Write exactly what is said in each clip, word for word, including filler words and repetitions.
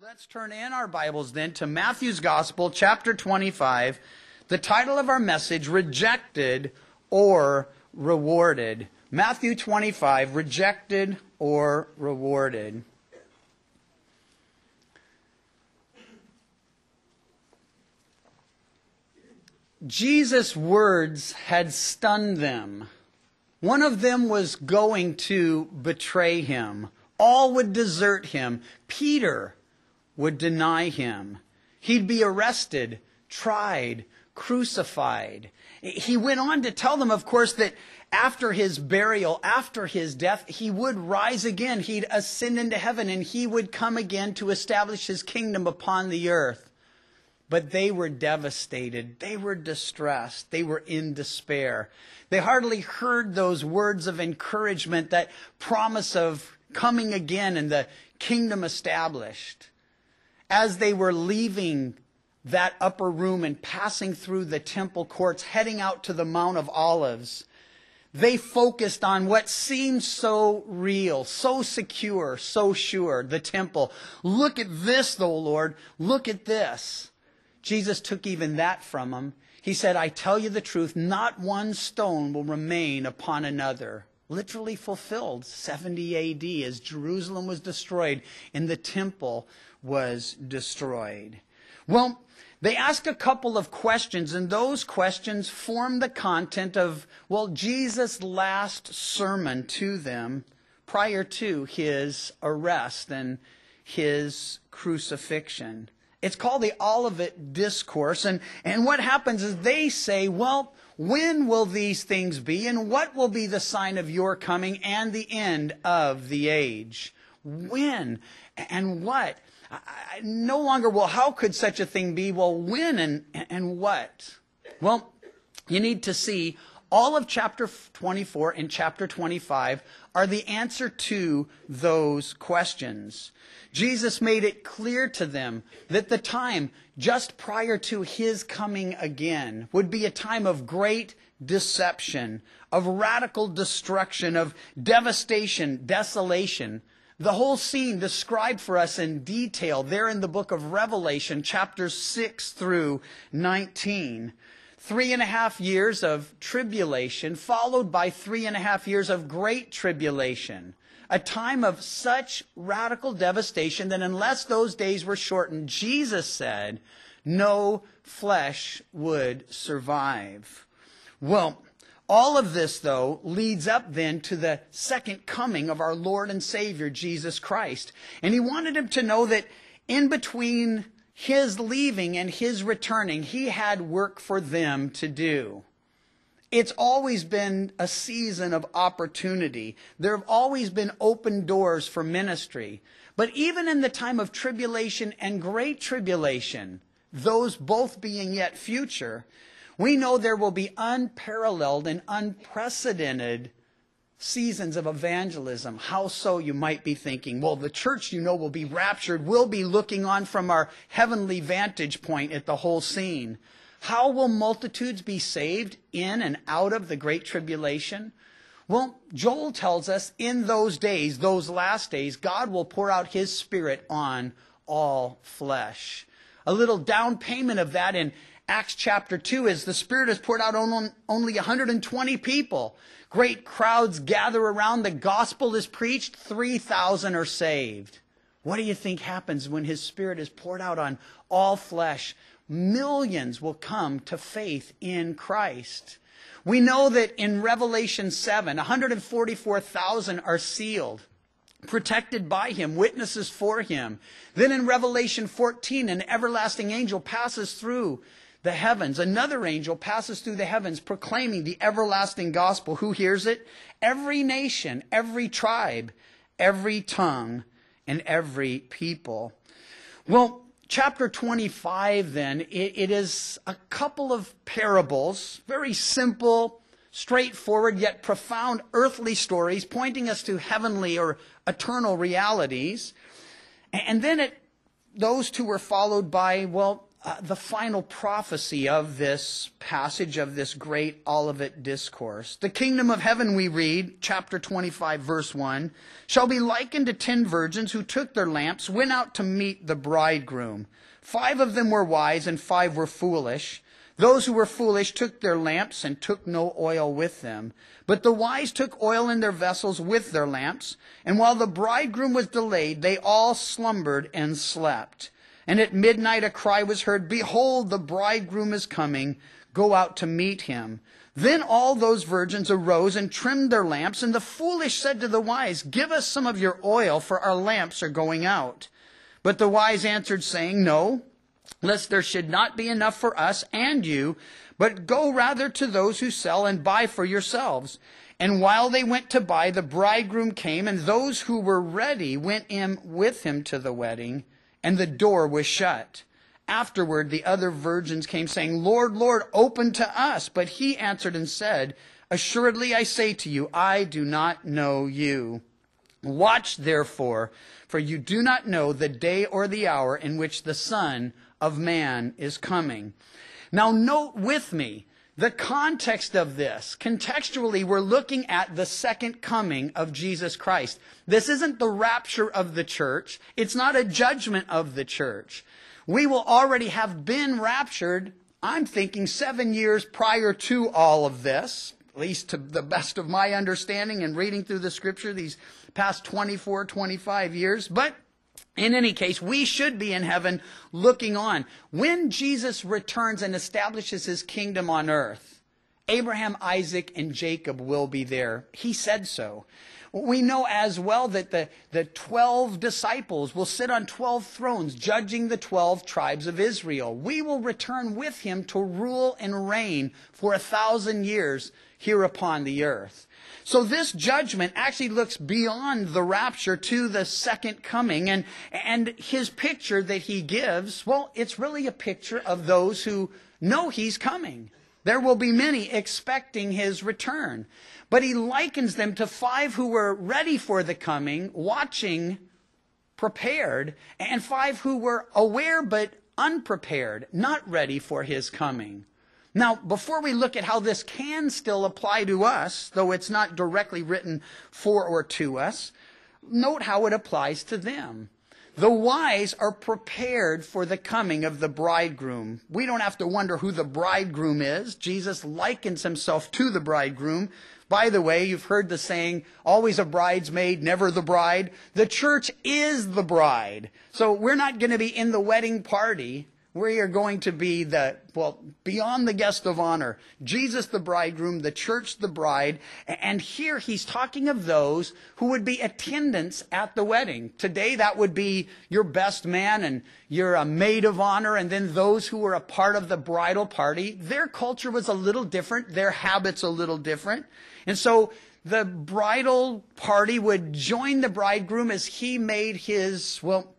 Let's turn in our Bibles then to Matthew's Gospel, chapter twenty-five. The title of our message, Rejected or Rewarded. Matthew twenty-five, Rejected or Rewarded. Jesus' words had stunned them. One of them was going to betray him. All would desert him. Peter would deny him. He'd be arrested, tried, crucified. He went on to tell them, of course, that after his burial, after his death, he would rise again. He'd ascend into heaven, and he would come again to establish his kingdom upon the earth. But they were devastated. They were distressed. They were in despair. They hardly heard those words of encouragement, that promise of coming again and the kingdom established. As they were leaving that upper room and passing through the temple courts, heading out to the Mount of Olives, they focused on what seemed so real, so secure, so sure, the temple. Look at this, though, Lord. Look at this. Jesus took even that from them. He said, I tell you the truth, not one stone will remain upon another. Literally fulfilled seventy A D as Jerusalem was destroyed and the temple was destroyed. Well, they asked a couple of questions, and those questions form the content of, well, Jesus' last sermon to them prior to his arrest and his crucifixion. It's called the Olivet Discourse, and, and what happens is they say, well, when will these things be, and what will be the sign of your coming and the end of the age? When and what? I, I, no longer, well, how could such a thing be? Well, when and, and what? Well, you need to see all of chapter twenty-four and chapter twenty-five are the answer to those questions. Jesus made it clear to them that the time just prior to his coming again would be a time of great deception, of radical destruction, of devastation, desolation. The whole scene described for us in detail there in the book of Revelation, chapters six through nineteen. Three and a half years of tribulation, followed by three and a half years of great tribulation. A time of such radical devastation that unless those days were shortened, Jesus said, no flesh would survive. Well, all of this, though, leads up then to the second coming of our Lord and Savior, Jesus Christ. And he wanted him to know that in between his leaving and his returning, he had work for them to do. It's always been a season of opportunity. There have always been open doors for ministry. But even in the time of tribulation and great tribulation, those both being yet future, we know there will be unparalleled and unprecedented seasons of evangelism. How so, you might be thinking? Well, the church, you know, will be raptured. We'll be looking on from our heavenly vantage point at the whole scene. How will multitudes be saved in and out of the great tribulation? Well, Joel tells us in those days, those last days, God will pour out his Spirit on all flesh. A little down payment of that in Acts chapter two is the Spirit is poured out on only one hundred twenty people. Great crowds gather around. The gospel is preached. three thousand are saved. What do you think happens when his Spirit is poured out on all flesh? Millions will come to faith in Christ. We know that in Revelation seven, one hundred forty-four thousand are sealed, protected by him, witnesses for him. Then in Revelation fourteen, an everlasting angel passes through the heavens. Another angel passes through the heavens proclaiming the everlasting gospel. Who hears it? Every nation, every tribe, every tongue, and every people. Well, chapter twenty-five, then, it, it is a couple of parables, very simple, straightforward, yet profound earthly stories pointing us to heavenly or eternal realities. And then it, those two were followed by, well, uh, the final prophecy of this passage, of this great Olivet discourse. The kingdom of heaven, we read, chapter twenty-five, verse one, shall be likened to ten virgins who took their lamps, went out to meet the bridegroom. Five of them were wise and five were foolish. Those who were foolish took their lamps and took no oil with them. But the wise took oil in their vessels with their lamps. And while the bridegroom was delayed, they all slumbered and slept. And at midnight a cry was heard, Behold, the bridegroom is coming. Go out to meet him. Then all those virgins arose and trimmed their lamps. And the foolish said to the wise, Give us some of your oil, for our lamps are going out. But the wise answered, saying, No, lest there should not be enough for us and you, but go rather to those who sell and buy for yourselves. And while they went to buy, the bridegroom came, and those who were ready went in with him to the wedding, and the door was shut. Afterward, the other virgins came, saying, Lord, Lord, open to us. But he answered and said, Assuredly I say to you, I do not know you. Watch therefore, for you do not know the day or the hour in which the Son of Man is coming. Now note with me the context of this. Contextually, we're looking at the second coming of Jesus Christ. This isn't the rapture of the church. It's not a judgment of the church. We will already have been raptured, I'm thinking, seven years prior to all of this, at least to the best of my understanding and reading through the scripture these past twenty-four, twenty-five years. But in any case, we should be in heaven looking on. When Jesus returns and establishes his kingdom on earth, Abraham, Isaac, and Jacob will be there. He said so. We know as well that the, the twelve disciples will sit on twelve thrones, judging the twelve tribes of Israel. We will return with him to rule and reign for a thousand years here upon the earth. So this judgment actually looks beyond the rapture to the second coming. And, and his picture that he gives, well, it's really a picture of those who know he's coming. There will be many expecting his return. But he likens them to five who were ready for the coming, watching, prepared, and five who were aware but unprepared, not ready for his coming. Now, before we look at how this can still apply to us, though it's not directly written for or to us, note how it applies to them. The wise are prepared for the coming of the bridegroom. We don't have to wonder who the bridegroom is. Jesus likens himself to the bridegroom. By the way, you've heard the saying, always a bridesmaid, never the bride. The church is the bride. So we're not going to be in the wedding party. We are going to be the, well, beyond the guest of honor. Jesus the bridegroom, the church the bride. And here he's talking of those who would be attendants at the wedding. Today that would be your best man and your uh, maid of honor, and then those who were a part of the bridal party. Their culture was a little different, their habits a little different. And so the bridal party would join the bridegroom as he made his, well,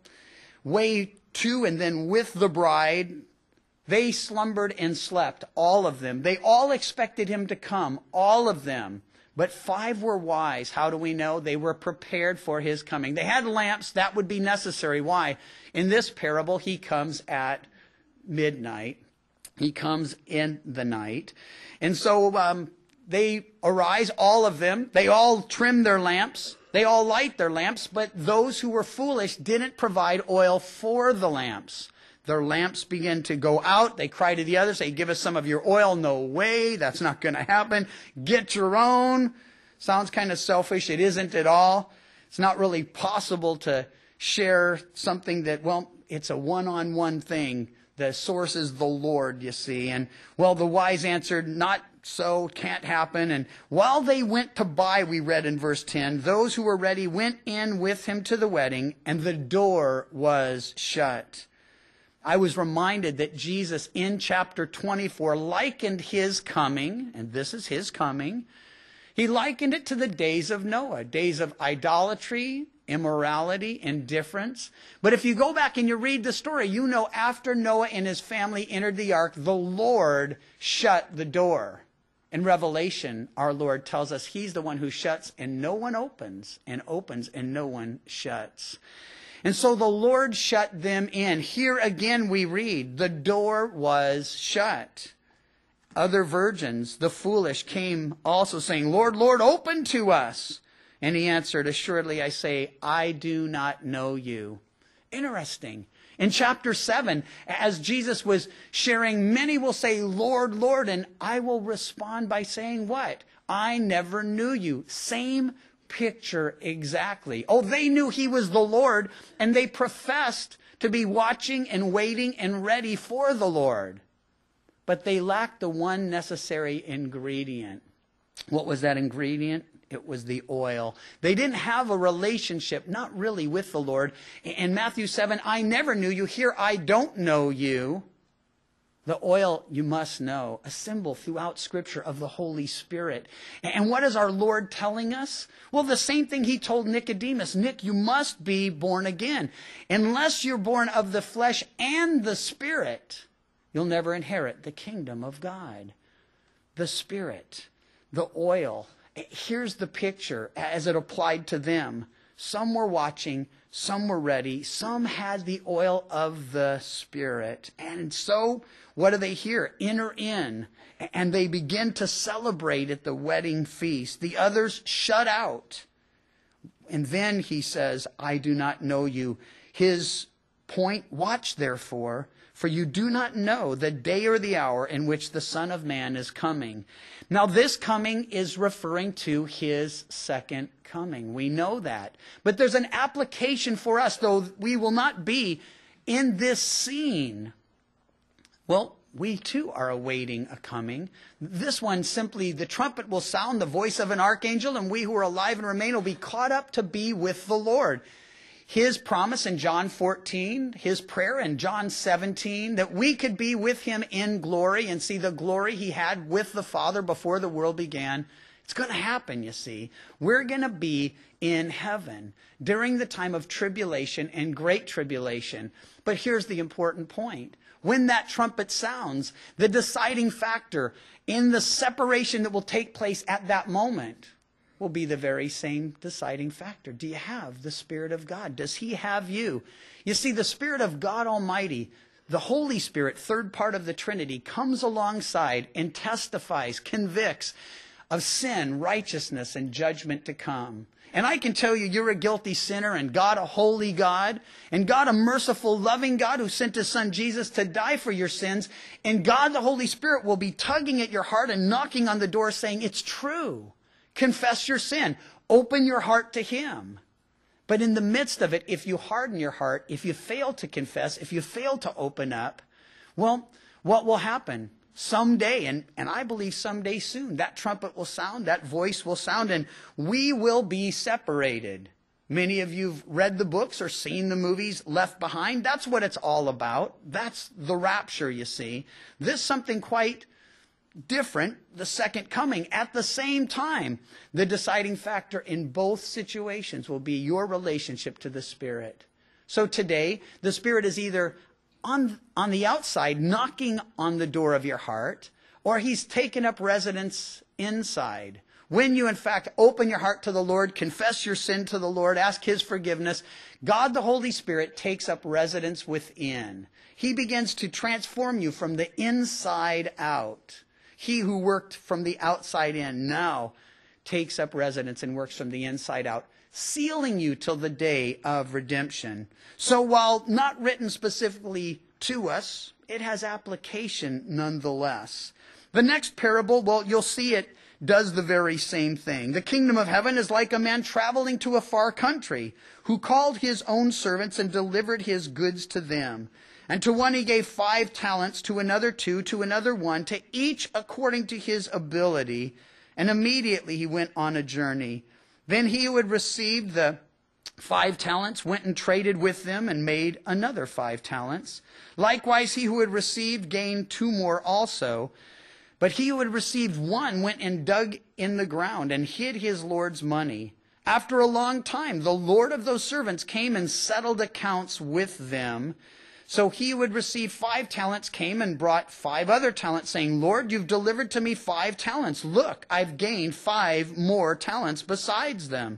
way to and then with the bride. They slumbered and slept, all of them. They all expected him to come, all of them. But five were wise. How do we know? They were prepared for his coming. They had lamps. That would be necessary. Why? In this parable, he comes at midnight. He comes in the night. And so um, they arise, all of them. They all trim their lamps. They all light their lamps, but those who were foolish didn't provide oil for the lamps. Their lamps begin to go out. They cry to the others, say, give us some of your oil. No way, that's not going to happen. Get your own. Sounds kind of selfish. It isn't at all. It's not really possible to share something that, well, it's a one-on-one thing. The source is the Lord, you see. And, well, the wise answered, not so, can't happen. And while they went to buy, we read in verse ten, those who were ready went in with him to the wedding, and the door was shut. I was reminded that Jesus in chapter twenty-four likened his coming, and this is his coming, he likened it to the days of Noah, days of idolatry, immorality, indifference. But if you go back and you read the story, you know after Noah and his family entered the ark, the Lord shut the door. In Revelation, our Lord tells us he's the one who shuts and no one opens, and opens and no one shuts. And so the Lord shut them in. Here again we read, the door was shut. Other virgins, the foolish, came also saying, Lord, Lord, open to us. And he answered, assuredly I say, I do not know you. Interesting. In chapter seven, as Jesus was sharing, many will say, Lord, Lord, and I will respond by saying what? I never knew you. Same picture exactly. Oh, they knew he was the Lord, and they professed to be watching and waiting and ready for the Lord. But they lacked the one necessary ingredient. What was that ingredient? It was the oil. They didn't have a relationship, not really with the Lord. In Matthew seven, I never knew you. Here, I don't know you. The oil, you must know, a symbol throughout Scripture of the Holy Spirit. And what is our Lord telling us? Well, the same thing he told Nicodemus. Nick, you must be born again. Unless you're born of the flesh and the Spirit, you'll never inherit the kingdom of God. The Spirit, the oil. Here's the picture as it applied to them. Some were watching, some were ready, some had the oil of the Spirit. And so, what do they hear? Enter in, and they begin to celebrate at the wedding feast. The others shut out. And then he says, I do not know you. His point, watch therefore, for you do not know the day or the hour in which the Son of Man is coming. Now this coming is referring to his second coming. We know that. But there's an application for us, though we will not be in this scene. Well, we too are awaiting a coming. This one simply, the trumpet will sound the voice of an archangel, and we who are alive and remain will be caught up to be with the Lord. His promise in John fourteen, his prayer in John seventeen, that we could be with him in glory and see the glory he had with the Father before the world began. It's going to happen, you see. We're going to be in heaven during the time of tribulation and great tribulation. But here's the important point. When that trumpet sounds, the deciding factor in the separation that will take place at that moment will be the very same deciding factor. Do you have the Spirit of God? Does he have you? You see, the Spirit of God Almighty, the Holy Spirit, third part of the Trinity, comes alongside and testifies, convicts of sin, righteousness, and judgment to come. And I can tell you, you're a guilty sinner, and God a holy God, and God a merciful, loving God who sent his Son Jesus to die for your sins, and God the Holy Spirit will be tugging at your heart and knocking on the door saying, it's true. Confess your sin. Open your heart to him. But in the midst of it, if you harden your heart, if you fail to confess, if you fail to open up, well, what will happen? Someday, and, and I believe someday soon, that trumpet will sound, that voice will sound, and we will be separated. Many of you have read the books or seen the movies Left Behind. That's what it's all about. That's the rapture, you see. This is something quite different, the second coming. At the same time, the deciding factor in both situations will be your relationship to the Spirit. So today, the Spirit is either on, on the outside, knocking on the door of your heart, or he's taken up residence inside. When you, in fact, open your heart to the Lord, confess your sin to the Lord, ask his forgiveness, God the Holy Spirit takes up residence within. He begins to transform you from the inside out. He who worked from the outside in now takes up residence and works from the inside out, sealing you till the day of redemption. So while not written specifically to us, it has application nonetheless. The next parable, well, you'll see it does the very same thing. The kingdom of heaven is like a man traveling to a far country, who called his own servants and delivered his goods to them. And to one he gave five talents, to another two, to another one, to each according to his ability. And immediately he went on a journey. Then he who had received the five talents went and traded with them and made another five talents. Likewise he who had received gained two more also. But he who had received one went and dug in the ground and hid his Lord's money. After a long time, the Lord of those servants came and settled accounts with them. So he who had received five talents came and brought five other talents, saying, Lord, you've delivered to me five talents. Look, I've gained five more talents besides them.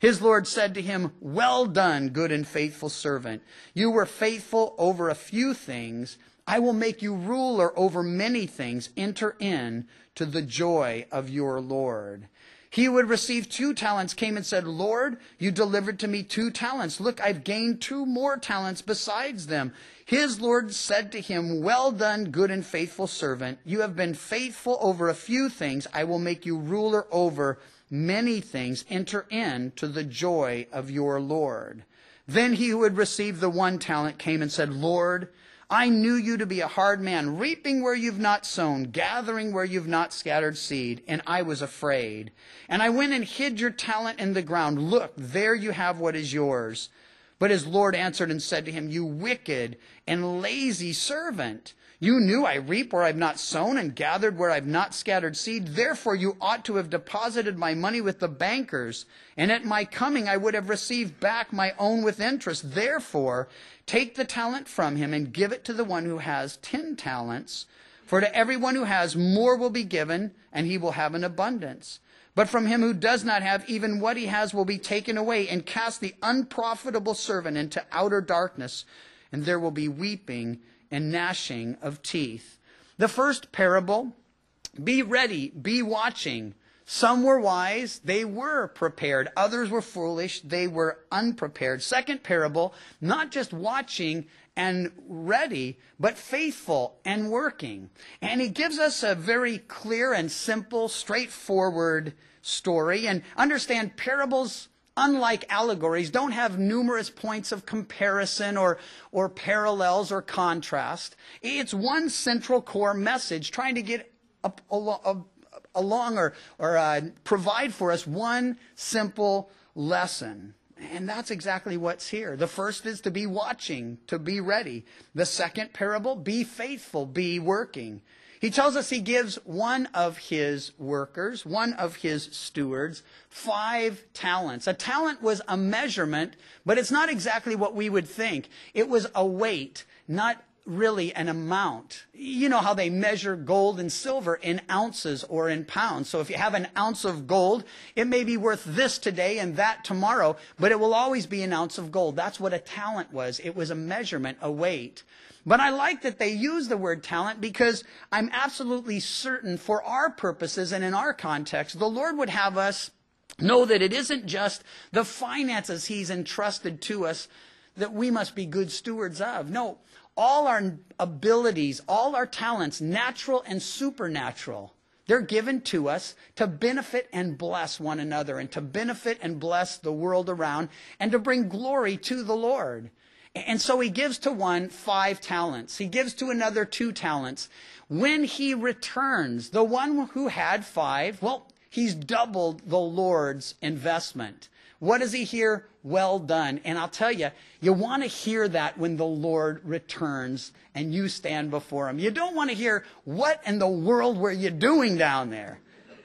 His Lord said to him, "Well done, good and faithful servant. You were faithful over a few things. I will make you ruler over many things. Enter in to the joy of your Lord." He who had received two talents came and said, "Lord, you delivered to me two talents. Look, I've gained two more talents besides them." His Lord said to him, "Well done, good and faithful servant. You have been faithful over a few things. I will make you ruler over many things. Enter in to the joy of your Lord." Then he who had received the one talent came and said, "Lord, I knew you to be a hard man, reaping where you've not sown, gathering where you've not scattered seed, and I was afraid. And I went and hid your talent in the ground. Look, there you have what is yours." But his Lord answered and said to him, "You wicked and lazy servant. You knew I reap where I've not sown and gathered where I've not scattered seed. Therefore you ought to have deposited my money with the bankers, and at my coming I would have received back my own with interest. Therefore take the talent from him and give it to the one who has ten talents. For to everyone who has, more will be given, and he will have an abundance. But from him who does not have, even what he has will be taken away. And cast the unprofitable servant into outer darkness, and there will be weeping and gnashing of teeth." The first parable, be ready, be watching. Some were wise, they were prepared. Others were foolish, they were unprepared. Second parable, not just watching and ready, but faithful and working. And he gives us a very clear and simple, straightforward story. And understand, parables, unlike allegories, don't have numerous points of comparison or, or parallels or contrast. It's one central core message trying to get up, along, along or, or uh, provide for us one simple lesson. And that's exactly what's here. The first is to be watching, to be ready. The second parable, be faithful, be working. He tells us he gives one of his workers, one of his stewards, five talents. A talent was a measurement, but it's not exactly what we would think. It was a weight, not really an amount. You know how they measure gold and silver in ounces or in pounds. So if you have an ounce of gold, it may be worth this today and that tomorrow, but it will always be an ounce of gold. That's what a talent was. It was a measurement, a weight. But I like that they use the word talent because I'm absolutely certain for our purposes and in our context, the Lord would have us know that it isn't just the finances he's entrusted to us that we must be good stewards of. No, all our abilities, all our talents, natural and supernatural, they're given to us to benefit and bless one another and to benefit and bless the world around and to bring glory to the Lord. And so he gives to one five talents. He gives to another two talents. When he returns, the one who had five, well, he's doubled the Lord's investment. What does he hear? Well done. And I'll tell you, you want to hear that when the Lord returns and you stand before him. You don't want to hear, "What in the world were you doing down there?"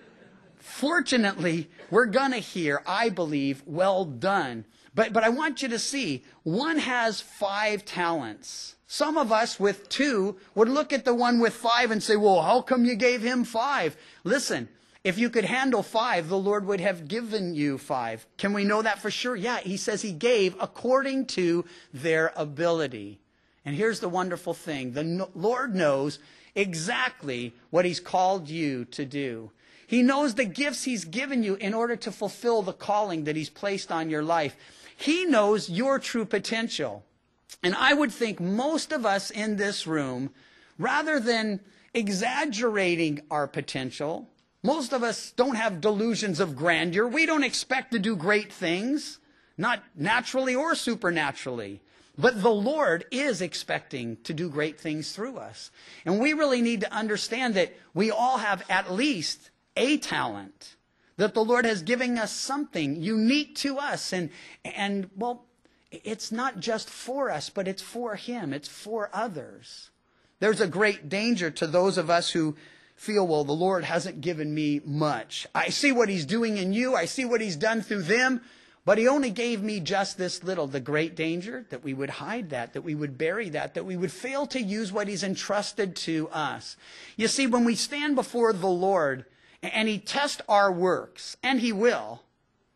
Fortunately, we're going to hear, I believe, "Well done." But, but I want you to see, one has five talents. Some of us with two would look at the one with five and say, "Well, how come you gave him five?" Listen, if you could handle five, the Lord would have given you five. Can we know that for sure? Yeah, he says he gave according to their ability. And here's the wonderful thing. The Lord knows exactly what he's called you to do. He knows the gifts he's given you in order to fulfill the calling that he's placed on your life. He knows your true potential. And I would think most of us in this room, rather than exaggerating our potential, most of us don't have delusions of grandeur. We don't expect to do great things, not naturally or supernaturally. But the Lord is expecting to do great things through us. And we really need to understand that we all have at least a talent, that the Lord has given us something unique to us. And, and well, it's not just for us, but it's for him. It's for others. There's a great danger to those of us who feel, well, the Lord hasn't given me much. I see what he's doing in you. I see what he's done through them. But he only gave me just this little. The great danger that we would hide that, that we would bury that, that we would fail to use what he's entrusted to us. You see, when we stand before the Lord and he tests our works, and he will,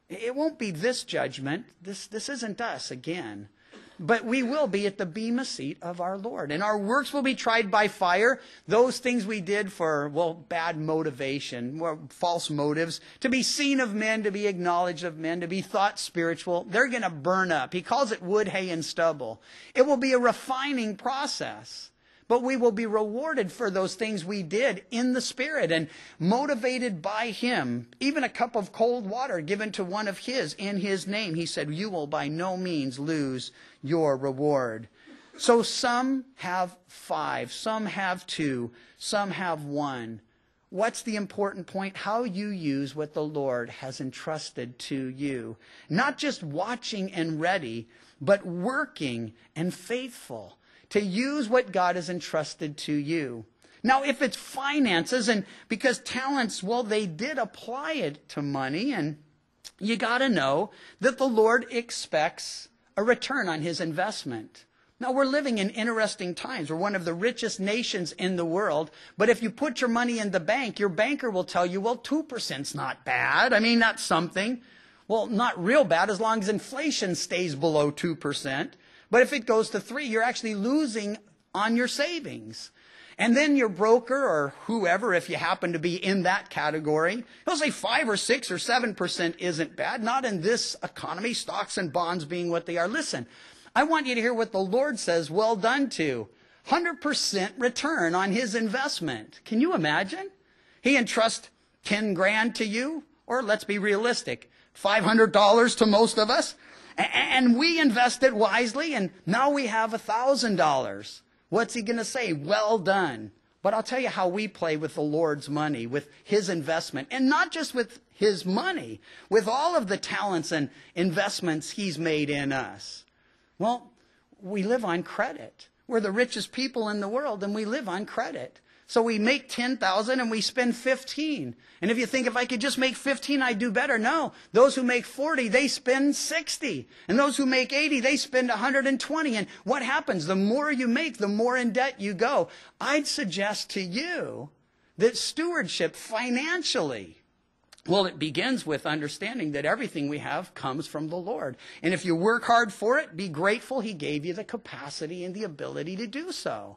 It won't be this judgment. This, this isn't us again. But we will be at the bema seat of our Lord. And our works will be tried by fire. Those things we did for, well, bad motivation, well, false motives, to be seen of men, to be acknowledged of men, to be thought spiritual, they're going to burn up. He calls it wood, hay, and stubble. It will be a refining process. But we will be rewarded for those things we did in the Spirit and motivated by Him. Even a cup of cold water given to one of His in His name. He said, you will by no means lose your reward. So some have five, some have two, some have one. What's the important point? How you use what the Lord has entrusted to you. Not just watching and ready, but working and faithful to use what God has entrusted to you. Now, if it's finances, and because talents, well, they did apply it to money, and you got to know that the Lord expects a return on His investment. Now, we're living in interesting times. We're one of the richest nations in the world, but if you put your money in the bank, your banker will tell you, well, two percent's not bad. I mean, that's something. Well, not real bad as long as inflation stays below two percent. But if it goes to three, you're actually losing on your savings. And then your broker or whoever, if you happen to be in that category, he'll say five or six or seven percent isn't bad. Not in this economy, stocks and bonds being what they are. Listen, I want you to hear what the Lord says, well done to. one hundred percent return on His investment. Can you imagine? He entrusts ten grand to you, or let's be realistic, five hundred dollars to most of us. And we invested wisely, and now we have one thousand dollars. What's He going to say? Well done. But I'll tell you how we play with the Lord's money, with His investment. And not just with His money, with all of the talents and investments He's made in us. Well, we live on credit. We're the richest people in the world, and we live on credit. So we make ten thousand and we spend fifteen. And if you think if I could just make fifteen, I'd do better. No. Those who make forty, they spend sixty. And those who make eighty, they spend one hundred twenty. And what happens? The more you make, the more in debt you go. I'd suggest to you that stewardship financially, well, it begins with understanding that everything we have comes from the Lord. And if you work hard for it, be grateful He gave you the capacity and the ability to do so.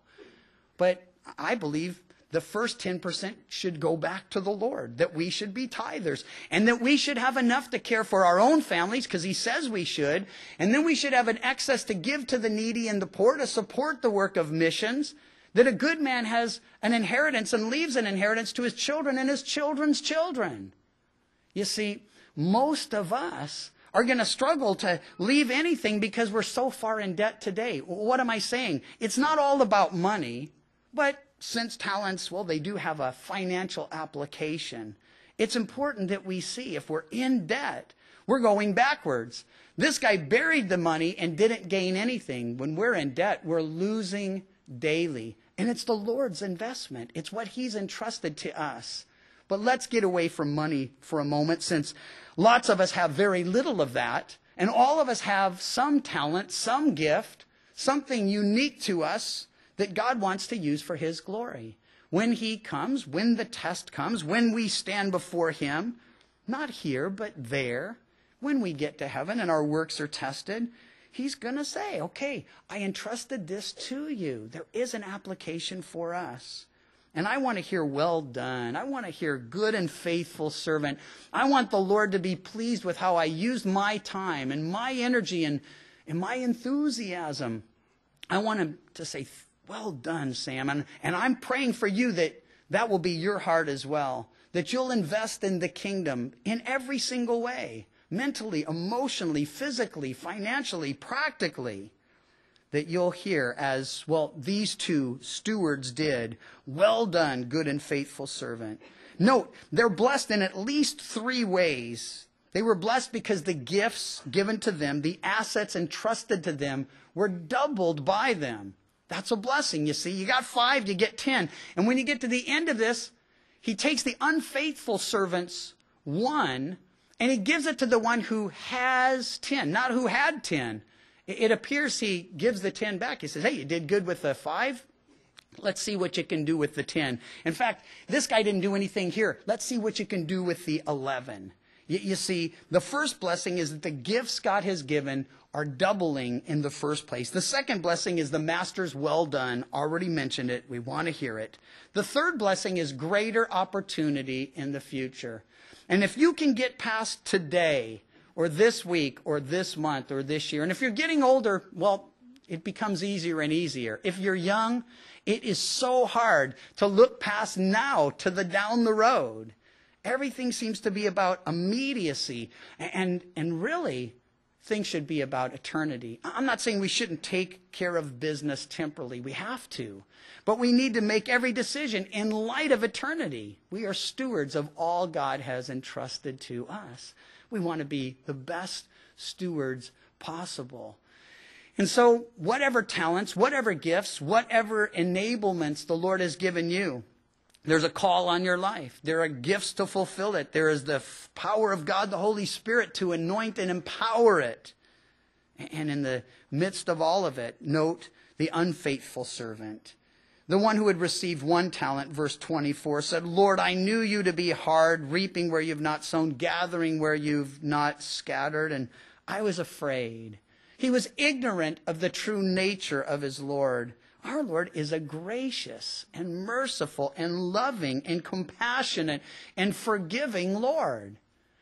But I believe the first ten percent should go back to the Lord, that we should be tithers, and that we should have enough to care for our own families, because He says we should, and then we should have an excess to give to the needy and the poor, to support the work of missions, that a good man has an inheritance and leaves an inheritance to his children and his children's children. You see, most of us are going to struggle to leave anything because we're so far in debt today. What am I saying? It's not all about money. But since talents, well, they do have a financial application, it's important that we see if we're in debt, we're going backwards. This guy buried the money and didn't gain anything. When we're in debt, we're losing daily. And it's the Lord's investment. It's what He's entrusted to us. But let's get away from money for a moment, since lots of us have very little of that. And all of us have some talent, some gift, something unique to us that God wants to use for His glory. When He comes, when the test comes, when we stand before Him, not here, but there, when we get to heaven and our works are tested, He's going to say, okay, I entrusted this to you. There is an application for us. And I want to hear well done. I want to hear good and faithful servant. I want the Lord to be pleased with how I used my time and my energy and, and my enthusiasm. I want Him to say, well done, Sam. And, and I'm praying for you that that will be your heart as well. That you'll invest in the kingdom in every single way. Mentally, emotionally, physically, financially, practically. That you'll hear as, well, these two stewards did. Well done, good and faithful servant. Note, they're blessed in at least three ways. They were blessed because the gifts given to them, the assets entrusted to them, were doubled by them. That's a blessing, you see. You got five, you get ten. And when you get to the end of this, He takes the unfaithful servant's one, and He gives it to the one who has ten, not who had ten. It appears He gives the ten back. He says, hey, you did good with the five. Let's see what you can do with the ten. In fact, this guy didn't do anything here. Let's see what you can do with the eleven. You, you see, the first blessing is that the gifts God has given are doubling in the first place. The second blessing is the master's well done. Already mentioned it. We want to hear it. The third blessing is greater opportunity in the future. And if you can get past today or this week or this month or this year, and if you're getting older, well, it becomes easier and easier. If you're young, it is so hard to look past now to the down the road. Everything seems to be about immediacy, and, and really, things should be about eternity. I'm not saying we shouldn't take care of business temporally. We have to. But we need to make every decision in light of eternity. We are stewards of all God has entrusted to us. We want to be the best stewards possible. And so whatever talents, whatever gifts, whatever enablements the Lord has given you, there's a call on your life. There are gifts to fulfill it. There is the f- power of God, the Holy Spirit, to anoint and empower it. And in the midst of all of it, note the unfaithful servant. The one who had received one talent, verse twenty-four, said, Lord, I knew you to be hard, reaping where you've not sown, gathering where you've not scattered, and I was afraid. He was ignorant of the true nature of his Lord. Our Lord is a gracious and merciful and loving and compassionate and forgiving Lord.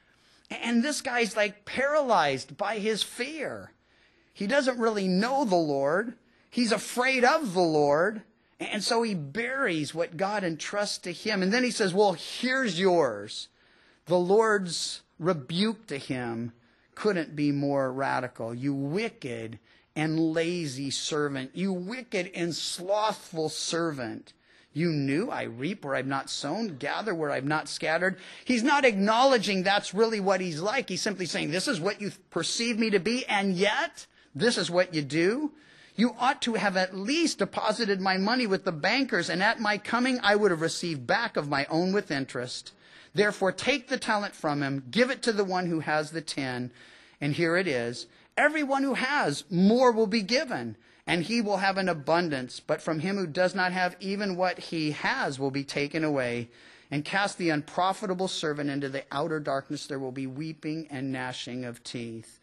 And this guy's like paralyzed by his fear. He doesn't really know the Lord. He's afraid of the Lord. And so he buries what God entrusts to him. And then he says, well, here's yours. The Lord's rebuke to him couldn't be more radical. You wicked and lazy servant, you wicked and slothful servant. You knew I reap where I've not sown, gather where I've not scattered. He's not acknowledging that's really what he's like. He's simply saying, this is what you perceive me to be, and yet this is what you do. You ought to have at least deposited my money with the bankers, and at my coming I would have received back of my own with interest. Therefore take the talent from him, give it to the one who has the ten, and here it is. Everyone who has, more will be given, and he will have an abundance. But from him who does not have, even what he has will be taken away. And cast the unprofitable servant into the outer darkness. There will be weeping and gnashing of teeth.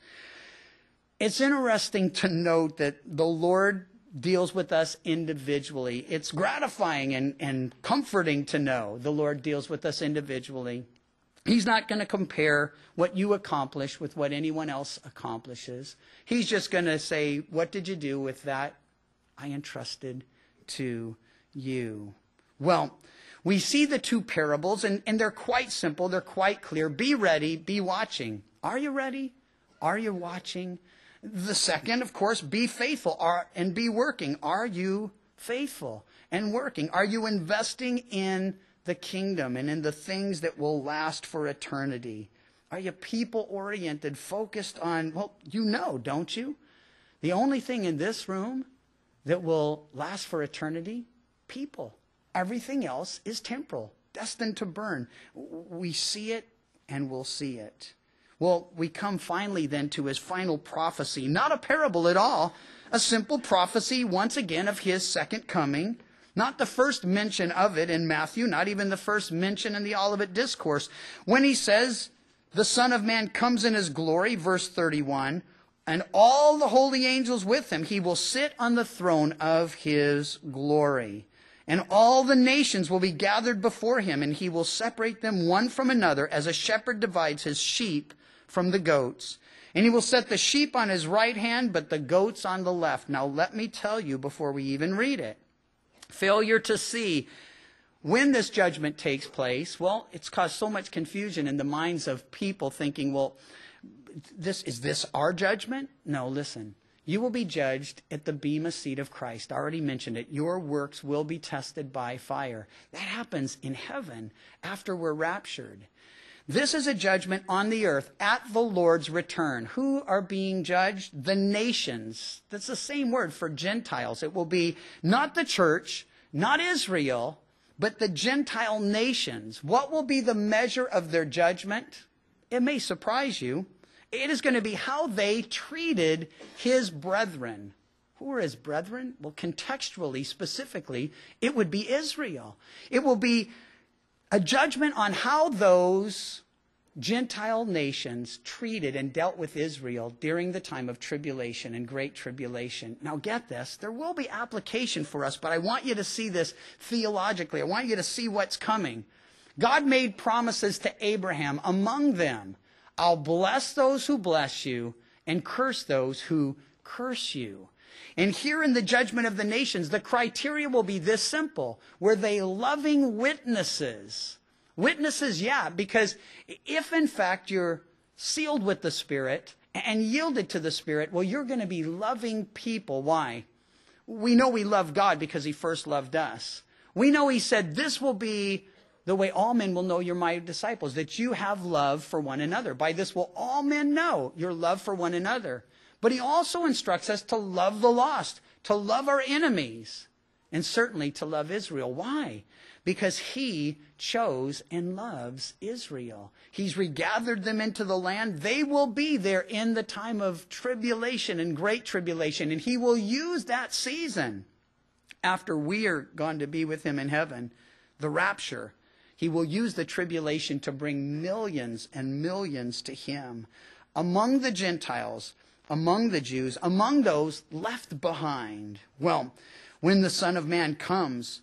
It's interesting to note that the Lord deals with us individually. It's gratifying and, and comforting to know the Lord deals with us individually. He's not going to compare what you accomplish with what anyone else accomplishes. He's just going to say, what did you do with that I entrusted to you? Well, we see the two parables, and, and they're quite simple. They're quite clear. Be ready. Be watching. Are you ready? Are you watching? The second, of course, be faithful are, and be working. Are you faithful and working? Are you investing in the kingdom and in the things that will last for eternity? Are you people-oriented, focused on, well, you know, don't you? The only thing in this room that will last for eternity, people. Everything else is temporal, destined to burn. We see it and we'll see it. Well, we come finally then to his final prophecy, not a parable at all, a simple prophecy once again of his second coming. Not the first mention of it in Matthew, not even the first mention in the Olivet Discourse. When he says, the Son of Man comes in his glory, verse thirty-one, and all the holy angels with him, he will sit on the throne of his glory. And all the nations will be gathered before him, and he will separate them one from another, as a shepherd divides his sheep from the goats. And he will set the sheep on his right hand, but the goats on the left. Now let me tell you before we even read it. Failure to see when this judgment takes place, well, it's caused so much confusion in the minds of people thinking, well, this is this our judgment? No, listen. You will be judged at the bema seat of Christ. I already mentioned it. Your works will be tested by fire. That happens in heaven after we're raptured. This is a judgment on the earth at the Lord's return. Who are being judged? The nations. That's the same word for Gentiles. It will be not the church, not Israel, but the Gentile nations. What will be the measure of their judgment? It may surprise you. It is going to be how they treated his brethren. Who are his brethren? Well, contextually, specifically, it would be Israel. It will be a judgment on how those Gentile nations treated and dealt with Israel during the time of tribulation and great tribulation. Now get this, there will be application for us, but I want you to see this theologically. I want you to see what's coming. God made promises to Abraham, among them, I'll bless those who bless you and curse those who curse you. And here in the judgment of the nations, the criteria will be this simple. Were they loving witnesses? Witnesses, yeah, because if in fact you're sealed with the Spirit and yielded to the Spirit, well, you're going to be loving people. Why? We know we love God because he first loved us. We know he said, this will be the way all men will know you're my disciples, that you have love for one another. By this will all men know your love for one another. But he also instructs us to love the lost, to love our enemies, and certainly to love Israel. Why? Because he chose and loves Israel. He's regathered them into the land. They will be there in the time of tribulation and great tribulation. And he will use that season after we are gone to be with him in heaven, the rapture. He will use the tribulation to bring millions and millions to him. Among the Gentiles, among the Jews, among those left behind. Well, when the Son of Man comes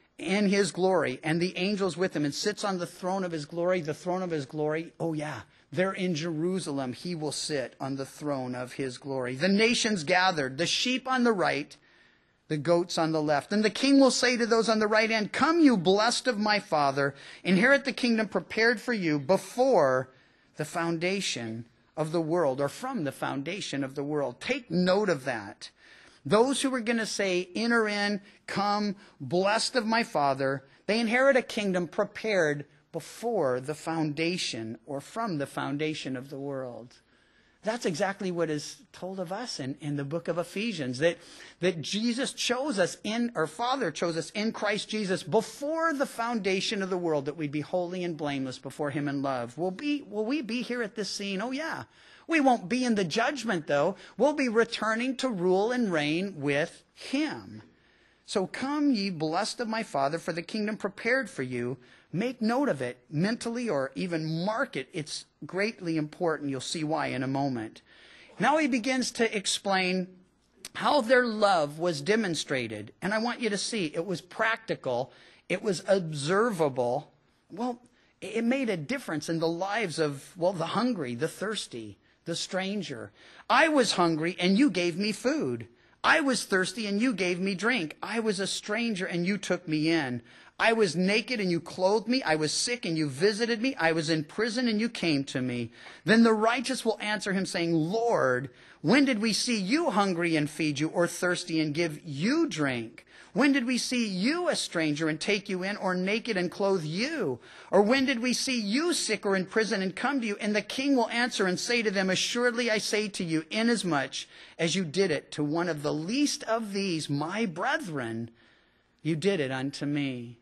in his glory and the angels with him and sits on the throne of his glory, the throne of his glory, oh yeah, there in Jerusalem he will sit on the throne of his glory. The nations gathered, the sheep on the right, the goats on the left. And the king will say to those on the right hand, come you blessed of my Father, inherit the kingdom prepared for you before the foundation of the world, or from the foundation of the world. Take note of that. Those who are going to say, enter in, come, blessed of my Father, they inherit a kingdom prepared before the foundation or from the foundation of the world. That's exactly what is told of us in, in the book of Ephesians, that, that Jesus chose us in, or Father chose us in Christ Jesus before the foundation of the world, that we'd be holy and blameless before him in love. Will, be, will we be here at this scene? Oh yeah. We won't be in the judgment, though. We'll be returning to rule and reign with him. So come ye blessed of my Father, for the kingdom prepared for you. Make note of it mentally, or even mark it. It's greatly important. You'll see why in a moment. Now he begins to explain how their love was demonstrated. And I want you to see it was practical. It was observable. Well, it made a difference in the lives of, well, the hungry, the thirsty, the stranger. I was hungry and you gave me food. I was thirsty and you gave me drink. I was a stranger and you took me in. I was naked and you clothed me. I was sick and you visited me. I was in prison and you came to me. Then the righteous will answer him saying, Lord, when did we see you hungry and feed you, or thirsty and give you drink? When did we see you a stranger and take you in, or naked and clothe you? Or when did we see you sick or in prison and come to you? And the king will answer and say to them, assuredly I say to you, inasmuch as you did it to one of the least of these, my brethren, you did it unto me.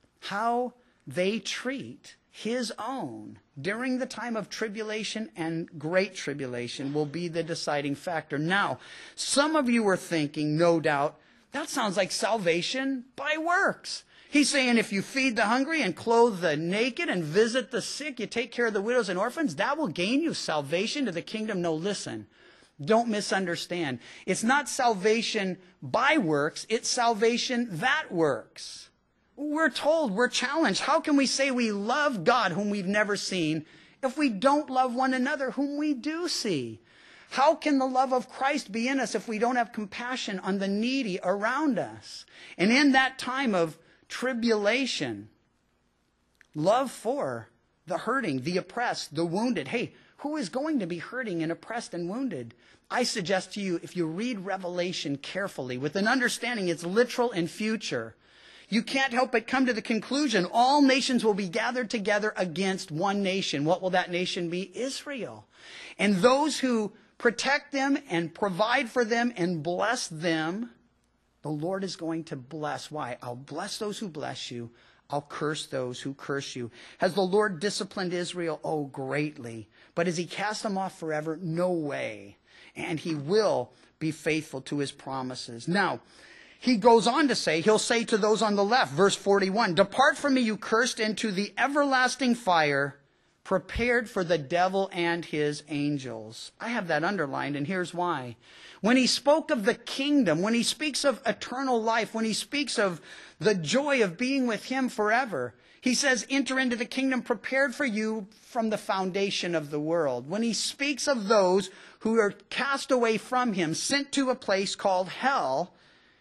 How they treat his own during the time of tribulation and great tribulation will be the deciding factor. Now, some of you are thinking, no doubt, that sounds like salvation by works. He's saying if you feed the hungry and clothe the naked and visit the sick, you take care of the widows and orphans, that will gain you salvation to the kingdom. No, listen, don't misunderstand. It's not salvation by works, it's salvation that works. We're told, we're challenged. How can we say we love God whom we've never seen if we don't love one another whom we do see? How can the love of Christ be in us if we don't have compassion on the needy around us? And in that time of tribulation, love for the hurting, the oppressed, the wounded. Hey, who is going to be hurting and oppressed and wounded? I suggest to you, if you read Revelation carefully with an understanding it's literal and future, you can't help but come to the conclusion all nations will be gathered together against one nation. What will that nation be? Israel. And those who protect them and provide for them and bless them, the Lord is going to bless. Why? I'll bless those who bless you. I'll curse those who curse you. Has the Lord disciplined Israel? Oh, greatly. But has he cast them off forever? No way. And he will be faithful to his promises. Now, he goes on to say, he'll say to those on the left, verse forty-one, depart from me, you cursed, into the everlasting fire, prepared for the devil and his angels. I have that underlined, and here's why. When he spoke of the kingdom, when he speaks of eternal life, when he speaks of the joy of being with him forever, he says, enter into the kingdom prepared for you from the foundation of the world. When he speaks of those who are cast away from him, sent to a place called hell,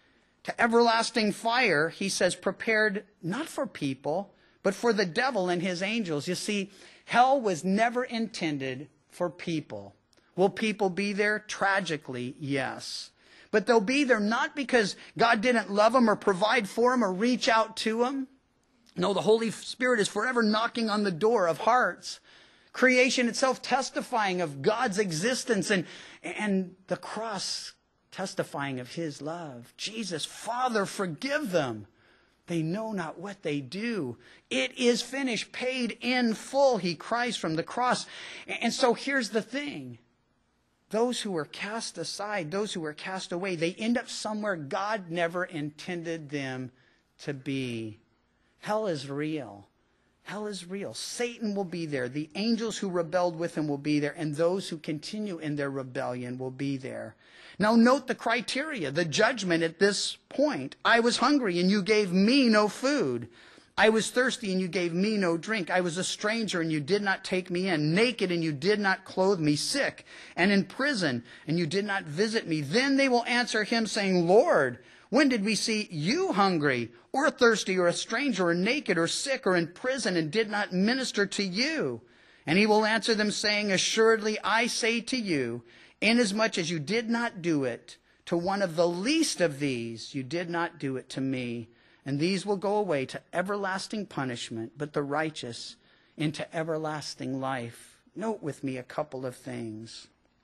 to everlasting fire, he says, prepared not for people, but for the devil and his angels. You see, hell was never intended for people. Will people be there? Tragically, yes. But they'll be there not because God didn't love them or provide for them or reach out to them. No, the Holy Spirit is forever knocking on the door of hearts. Creation itself testifying of God's existence, and, and the cross testifying of his love. Jesus, Father, forgive them. They know not what they do. It is finished, paid in full, he cries from the cross. And so here's the thing. Those who were cast aside, those who were cast away, they end up somewhere God never intended them to be. Hell is real. Hell is real. Satan will be there. The angels who rebelled with him will be there. And those who continue in their rebellion will be there. Now note the criteria, the judgment at this point. I was hungry and you gave me no food. I was thirsty and you gave me no drink. I was a stranger and you did not take me in. Naked and you did not clothe me. Sick and in prison and you did not visit me. Then they will answer him saying, Lord, when did we see you hungry or thirsty or a stranger or naked or sick or in prison and did not minister to you? And he will answer them saying, assuredly, I say to you, inasmuch as you did not do it to one of the least of these, you did not do it to me. And these will go away to everlasting punishment, but the righteous into everlasting life. Note with me a couple of things.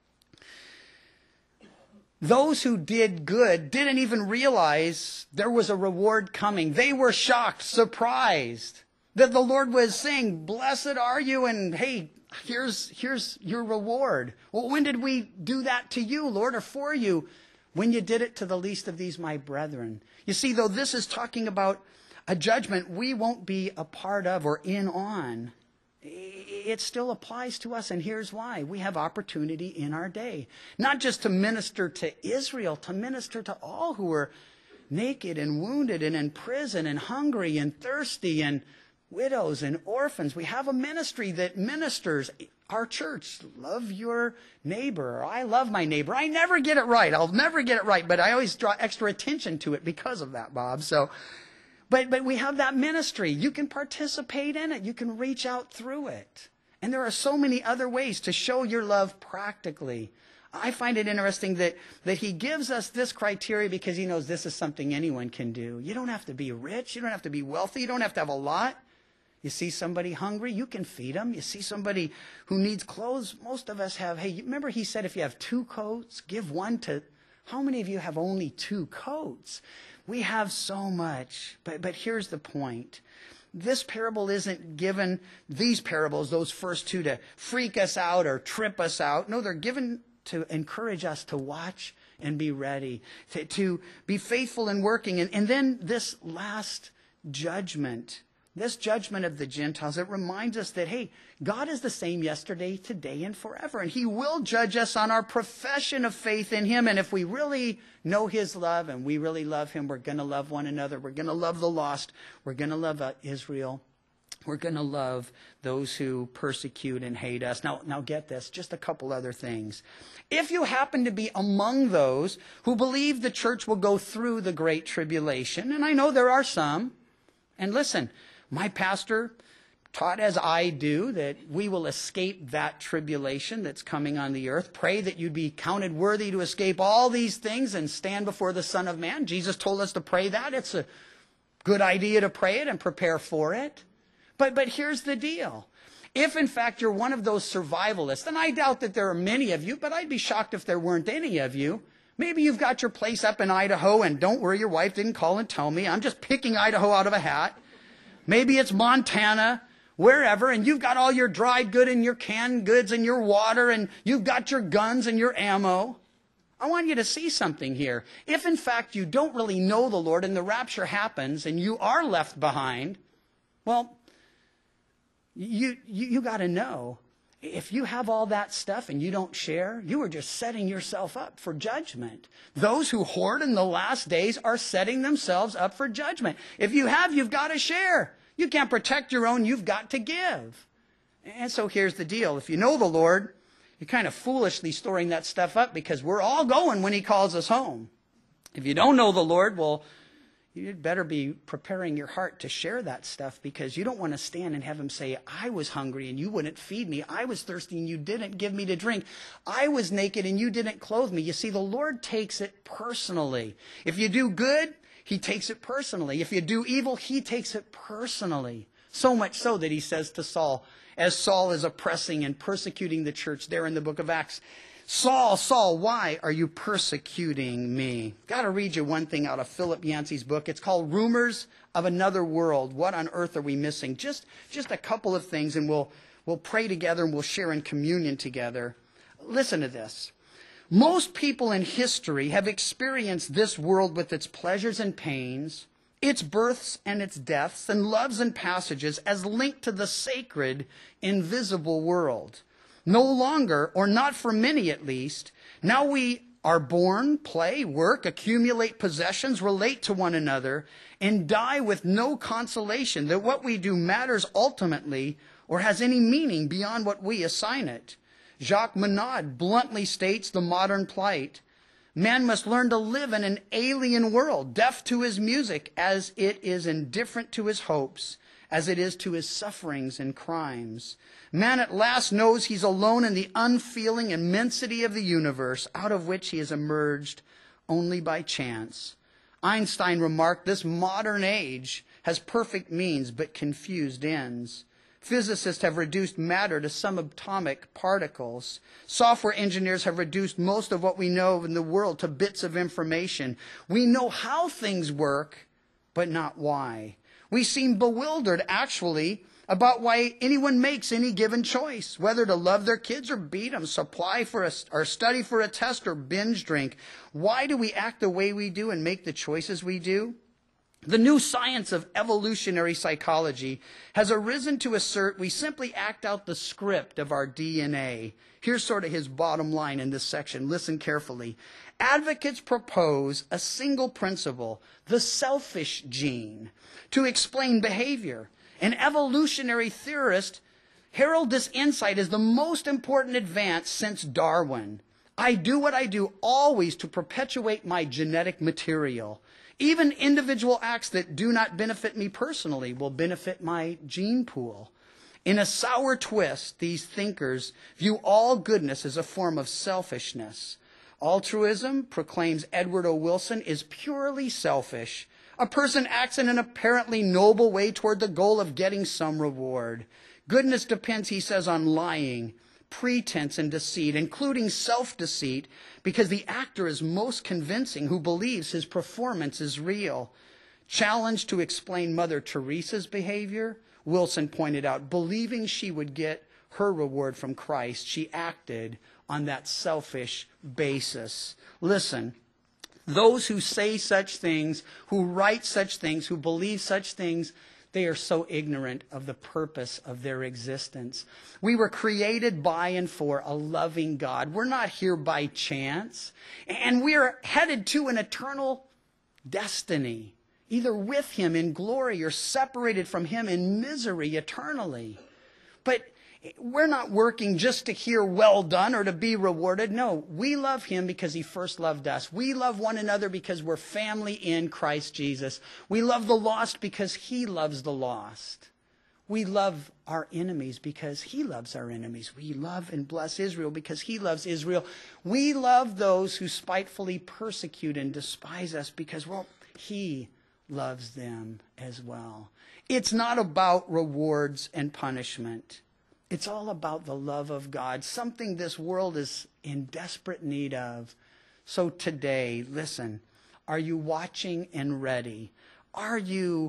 Those who did good didn't even realize there was a reward coming. They were shocked, surprised that the Lord was saying, blessed are you, and hey, here's, here's your reward. Well, when did we do that to you, Lord, or for you? When you did it to the least of these, my brethren. You see, though this is talking about a judgment we won't be a part of or in on, it still applies to us, and here's why. We have opportunity in our day. Not just to minister to Israel, to minister to all who are naked and wounded and in prison and hungry and thirsty and widows and orphans. We have a ministry that ministers. Our church, love your neighbor. I love my neighbor. I never get it right. I'll never get it right, but I always draw extra attention to it because of that, Bob. So, but, but we have that ministry. You can participate in it. You can reach out through it. And there are so many other ways to show your love practically. I find it interesting that, that he gives us this criteria because he knows this is something anyone can do. You don't have to be rich. You don't have to be wealthy. You don't have to have a lot. You see somebody hungry, you can feed them. You see somebody who needs clothes, most of us have. Hey, remember he said if you have two coats, give one to... How many of you have only two coats? We have so much. But, but here's the point. This parable isn't given, these parables, those first two, to freak us out or trip us out. No, they're given to encourage us to watch and be ready, to, to be faithful in working. And, and then this last judgment, this judgment of the Gentiles, it reminds us that, hey, God is the same yesterday, today, and forever. And he will judge us on our profession of faith in him. And if we really know his love and we really love him, we're going to love one another. We're going to love the lost. We're going to love uh, Israel. We're going to love those who persecute and hate us. Now, now get this, just a couple other things. If you happen to be among those who believe the church will go through the Great Tribulation, and I know there are some, and listen, my pastor taught as I do that we will escape that tribulation that's coming on the earth. Pray that you'd be counted worthy to escape all these things and stand before the Son of Man. Jesus told us to pray that. It's a good idea to pray it and prepare for it. But, but here's the deal. If, in fact, you're one of those survivalists, and I doubt that there are many of you, but I'd be shocked if there weren't any of you. Maybe you've got your place up in Idaho, and don't worry, your wife didn't call and tell me. I'm just picking Idaho out of a hat. Maybe it's Montana, wherever, and you've got all your dried good and your canned goods and your water, and you've got your guns and your ammo. I want you to see something here. If, in fact, you don't really know the Lord and the rapture happens and you are left behind, well, You, you, you got to know, if you have all that stuff and you don't share, you are just setting yourself up for judgment. Those who hoard in the last days are setting themselves up for judgment. If you have, you've got to share. You can't protect your own, you've got to give. And so here's the deal. If you know the Lord, you're kind of foolishly storing that stuff up because we're all going when he calls us home. If you don't know the Lord, well, you'd better be preparing your heart to share that stuff, because you don't want to stand and have him say, I was hungry and you wouldn't feed me. I was thirsty and you didn't give me to drink. I was naked and you didn't clothe me. You see, the Lord takes it personally. If you do good, he takes it personally. If you do evil, he takes it personally. So much so that he says to Saul, as Saul is oppressing and persecuting the church there in the book of Acts, Saul, Saul, why are you persecuting me? Got to read you one thing out of Philip Yancey's book. It's called Rumors of Another World. What on earth are we missing? Just, just a couple of things, and we'll, we'll pray together and we'll share in communion together. Listen to this. Most people in history have experienced this world with its pleasures and pains, its births and its deaths, and loves and passages as linked to the sacred, invisible world. No longer, or not for many at least, now we are born, play, work, accumulate possessions, relate to one another, and die with no consolation that what we do matters ultimately or has any meaning beyond what we assign it. Jacques Monod bluntly states the modern plight. Man must learn to live in an alien world, deaf to his music, as it is indifferent to his hopes, as it is to his sufferings and crimes. Man at last knows he's alone in the unfeeling immensity of the universe, out of which he has emerged only by chance. Einstein remarked, this modern age has perfect means but confused ends. Physicists have reduced matter to subatomic particles. Software engineers have reduced most of what we know in the world to bits of information. We know how things work, but not why. We seem bewildered, actually, about why anyone makes any given choice, whether to love their kids or beat them, supply for a, or study for a test or binge drink. Why do we act the way we do and make the choices we do? The new science of evolutionary psychology has arisen to assert we simply act out the script of our D N A. Here's sort of his bottom line in this section. Listen carefully. Advocates propose a single principle, the selfish gene, to explain behavior. An evolutionary theorist herald this insight as the most important advance since Darwin. I do what I do always to perpetuate my genetic material. Even individual acts that do not benefit me personally will benefit my gene pool. In a sour twist, these thinkers view all goodness as a form of selfishness. Altruism, proclaims Edward O. Wilson, is purely selfish. A person acts in an apparently noble way toward the goal of getting some reward. Goodness depends, he says, on lying, pretense, and deceit, including self-deceit, because the actor is most convincing who believes his performance is real. Challenged to explain Mother Teresa's behavior, Wilson pointed out, believing she would get her reward from Christ, she acted on that selfish basis. Listen, those who say such things, who write such things, who believe such things, they are so ignorant of the purpose of their existence. We were created by and for a loving God. We're not here by chance. And we are headed to an eternal destiny, either with him in glory or separated from him in misery eternally. But we're not working just to hear well done or to be rewarded. No, we love him because he first loved us. We love one another because we're family in Christ Jesus. We love the lost because he loves the lost. We love our enemies because he loves our enemies. We love and bless Israel because he loves Israel. We love those who spitefully persecute and despise us because, well, he loves them as well. It's not about rewards and punishment. It's all about the love of God, something this world is in desperate need of. So today, listen, are you watching and ready? Are you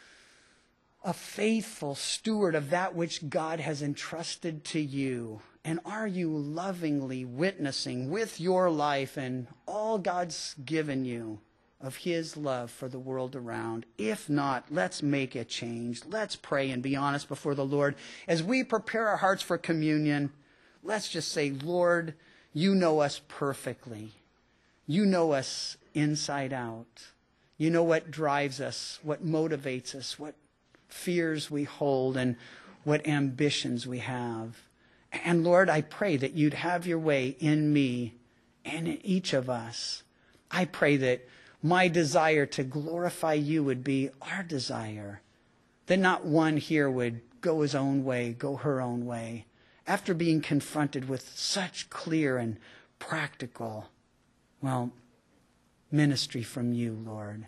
a faithful steward of that which God has entrusted to you? And are you lovingly witnessing with your life and all God's given you of his love for the world around? If not, let's make a change. Let's pray and be honest before the Lord. As we prepare our hearts for communion, let's just say, Lord, you know us perfectly. You know us inside out. You know what drives us, what motivates us, what fears we hold, and what ambitions we have. And Lord, I pray that you'd have your way in me and in each of us. I pray that my desire to glorify you would be our desire. That not one here would go his own way, go her own way, after being confronted with such clear and practical, well, ministry from you, Lord.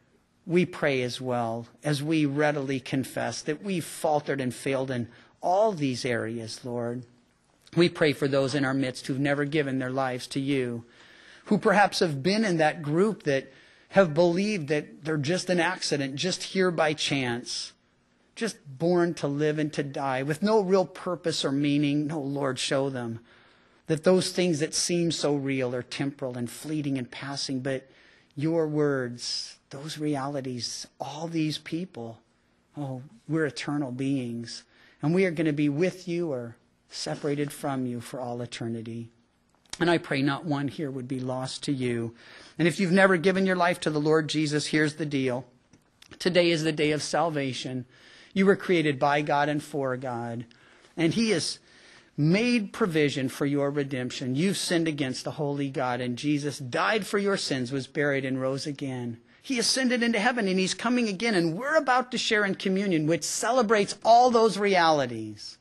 We pray as well, as we readily confess that we've faltered and failed in all these areas, Lord. We pray for those in our midst who've never given their lives to you, who perhaps have been in that group that have believed that they're just an accident, just here by chance, just born to live and to die with no real purpose or meaning. No, Lord, show them that those things that seem so real are temporal and fleeting and passing, but your words, those realities, all these people, oh, we're eternal beings, and we are going to be with you or separated from you for all eternity. And I pray not one here would be lost to you. And if you've never given your life to the Lord Jesus, here's the deal. Today is the day of salvation. You were created by God and for God, and he has made provision for your redemption. You've sinned against the holy God, and Jesus died for your sins, was buried, and rose again. He ascended into heaven, and he's coming again, and we're about to share in communion, which celebrates all those realities.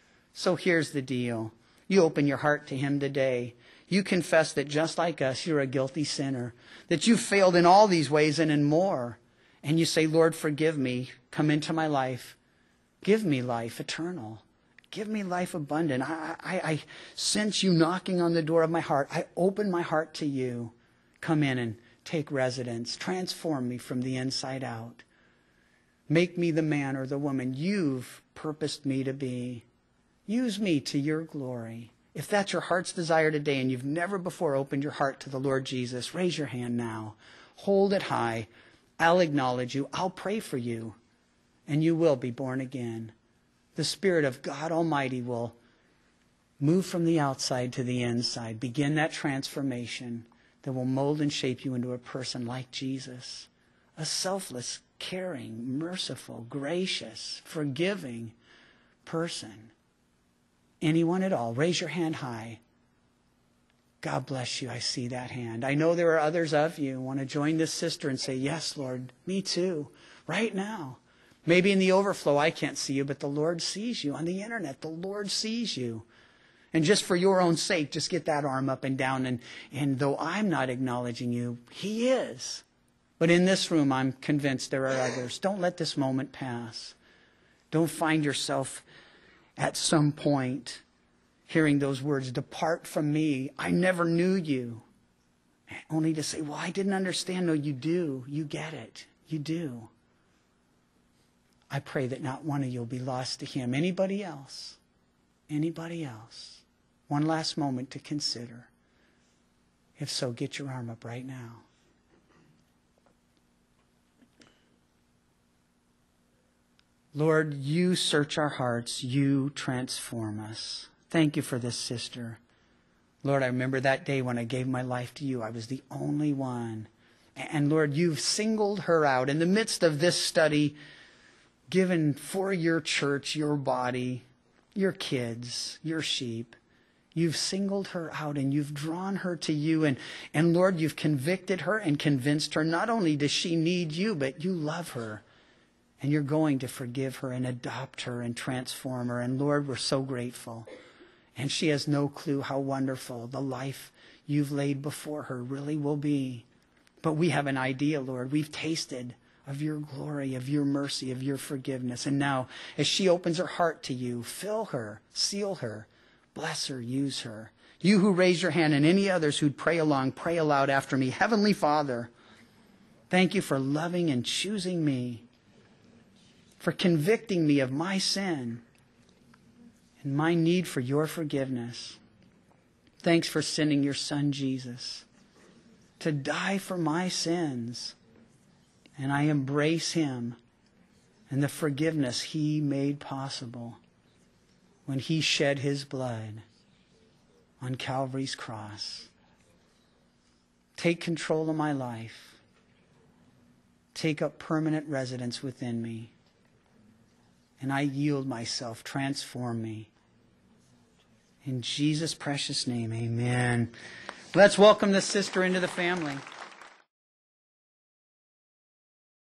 So here's the deal. You open your heart to him today. You confess that just like us, you're a guilty sinner, that you've failed in all these ways and in more. And you say, Lord, forgive me. Come into my life. Give me life eternal. Give me life abundant. I, I, I sense you knocking on the door of my heart. I open my heart to you. Come in and take residence. Transform me from the inside out. Make me the man or the woman you've purposed me to be. Use me to your glory. If that's your heart's desire today and you've never before opened your heart to the Lord Jesus, raise your hand now. Hold it high. I'll acknowledge you. I'll pray for you. And you will be born again. The Spirit of God Almighty will move from the outside to the inside. Begin that transformation that will mold and shape you into a person like Jesus. A selfless, caring, merciful, gracious, forgiving person. Anyone at all, raise your hand high. God bless you. I see that hand. I know there are others of you who want to join this sister and say, yes, Lord, me too, right now. Maybe in the overflow, I can't see you, but the Lord sees you. On the internet, the Lord sees you. And just for your own sake, just get that arm up and down. And, and though I'm not acknowledging you, he is. But in this room, I'm convinced there are others. Don't let this moment pass. Don't find yourself at some point hearing those words, depart from me, I never knew you. Only to say, well, I didn't understand. No, you do. You get it. You do. I pray that not one of you will be lost to him. Anybody else? Anybody else? One last moment to consider. If so, get your arm up right now. Lord, you search our hearts. You transform us. Thank you for this sister. Lord, I remember that day when I gave my life to you. I was the only one. And Lord, you've singled her out in the midst of this study, given for your church, your body, your kids, your sheep. You've singled her out and you've drawn her to you. And, and Lord, you've convicted her and convinced her. Not only does she need you, but you love her. And you're going to forgive her and adopt her and transform her. And Lord, we're so grateful. And she has no clue how wonderful the life you've laid before her really will be. But we have an idea, Lord. We've tasted of your glory, of your mercy, of your forgiveness. And now, as she opens her heart to you, fill her, seal her, bless her, use her. You who raise your hand and any others who'd pray along, pray aloud after me. Heavenly Father, thank you for loving and choosing me, for convicting me of my sin and my need for your forgiveness. Thanks for sending your son, Jesus, to die for my sins. And I embrace him and the forgiveness he made possible when he shed his blood on Calvary's cross. Take control of my life. Take up permanent residence within me. And I yield myself. Transform me. In Jesus' precious name, amen. Let's welcome this sister into the family.